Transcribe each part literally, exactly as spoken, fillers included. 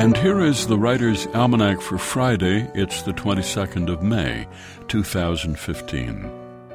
And here is the Writer's Almanac for Friday. It's the twenty-second of May, two thousand fifteen.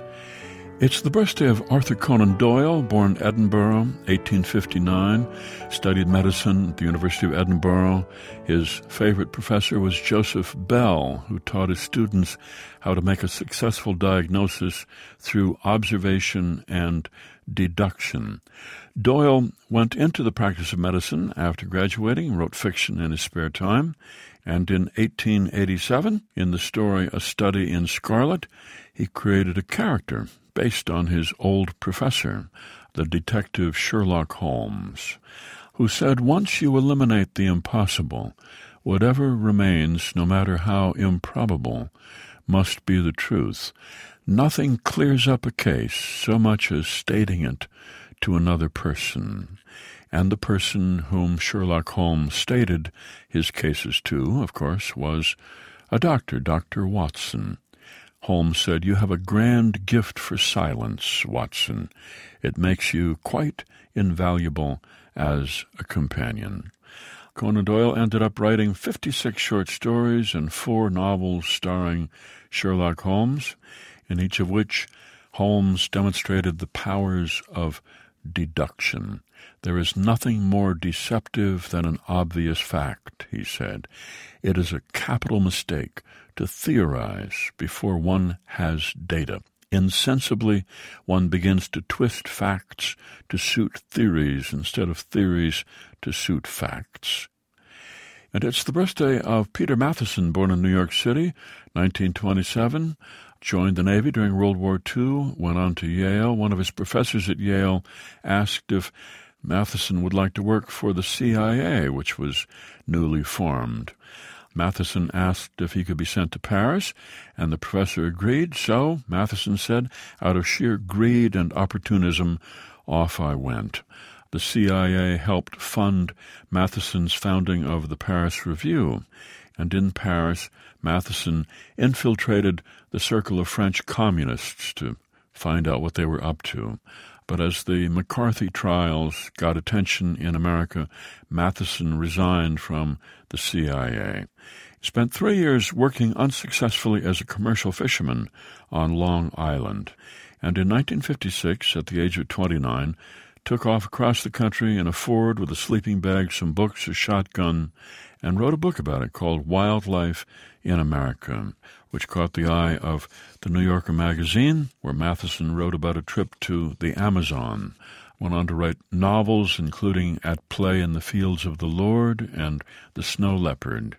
It's the birthday of Arthur Conan Doyle, born Edinburgh, eighteen fifty-nine, studied medicine at the University of Edinburgh. His favorite professor was Joseph Bell, who taught his students how to make a successful diagnosis through observation and deduction. Doyle went into the practice of medicine after graduating, wrote fiction in his spare time, and in eighteen eighty-seven, in the story A Study in Scarlet, he created a character based on his old professor, the detective Sherlock Holmes, who said, "Once you eliminate the impossible, whatever remains, no matter how improbable, must be the truth. Nothing clears up a case so much as stating it to another person." And the person whom Sherlock Holmes stated his cases to, of course, was a doctor, Doctor Watson. Holmes said, "You have a grand gift for silence, Watson. It makes you quite invaluable as a companion." Conan Doyle ended up writing fifty-six short stories and four novels starring Sherlock Holmes, in each of which Holmes demonstrated the powers of deduction. "There is nothing more deceptive than an obvious fact," he said. "It is a capital mistake to theorize before one has data. Insensibly, one begins to twist facts to suit theories instead of theories to suit facts." And it's the birthday of Peter Matheson, born in New York City, nineteen twenty-seven, joined the Navy during World War Two, went on to Yale. One of his professors at Yale asked if Matheson would like to work for the C I A, which was newly formed. Matheson asked if he could be sent to Paris, and the professor agreed. So, Matheson said, out of sheer greed and opportunism, off I went. The C I A helped fund Matheson's founding of the Paris Review, and in Paris, Matheson infiltrated the circle of French communists to find out what they were up to. But as the McCarthy trials got attention in America, Matheson resigned from the C I A. He spent three years working unsuccessfully as a commercial fisherman on Long Island, and in nineteen fifty-six, at the age of twenty-nine, took off across the country in a Ford with a sleeping bag, some books, a shotgun, and wrote a book about it called Wildlife in America, which caught the eye of the New Yorker magazine, where Matheson wrote about a trip to the Amazon. Went on to write novels, including At Play in the Fields of the Lord and The Snow Leopard.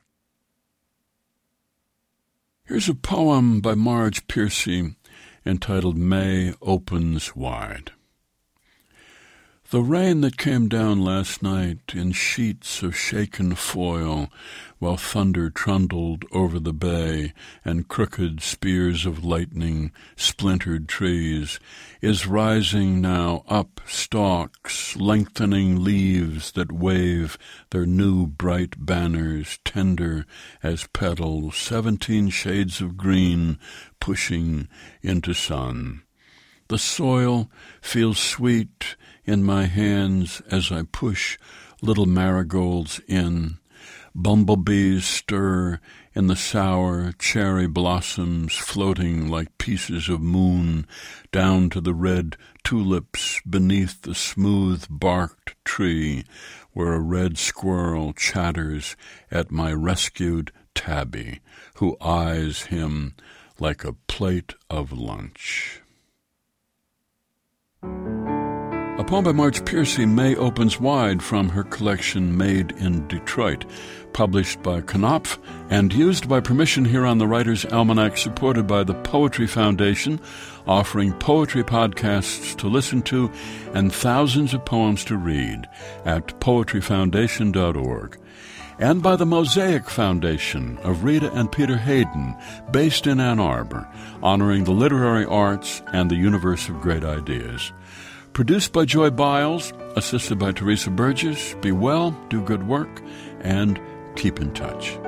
Here's a poem by Marge Piercy entitled May Opens Wide. The rain that came down last night in sheets of shaken foil, while thunder trundled over the bay and crooked spears of lightning splintered trees, is rising now up stalks, lengthening leaves that wave their new bright banners, tender as petals, seventeen shades of green pushing into sun. The soil feels sweet in my hands as I push little marigolds in. Bumblebees stir in the sour cherry blossoms floating like pieces of moon down to the red tulips beneath the smooth-barked tree where a red squirrel chatters at my rescued tabby, who eyes him like a plate of lunch. A poem by Marge Piercy, May Opens Wide, from her collection Made in Detroit, published by Knopf and used by permission here on the Writer's Almanac, supported by the Poetry Foundation, offering poetry podcasts to listen to and thousands of poems to read at poetry foundation dot org. And by the Mosaic Foundation of Rita and Peter Hayden, based in Ann Arbor, honoring the literary arts and the universe of great ideas. Produced by Joy Biles, assisted by Teresa Burgess. Be well, do good work, and keep in touch.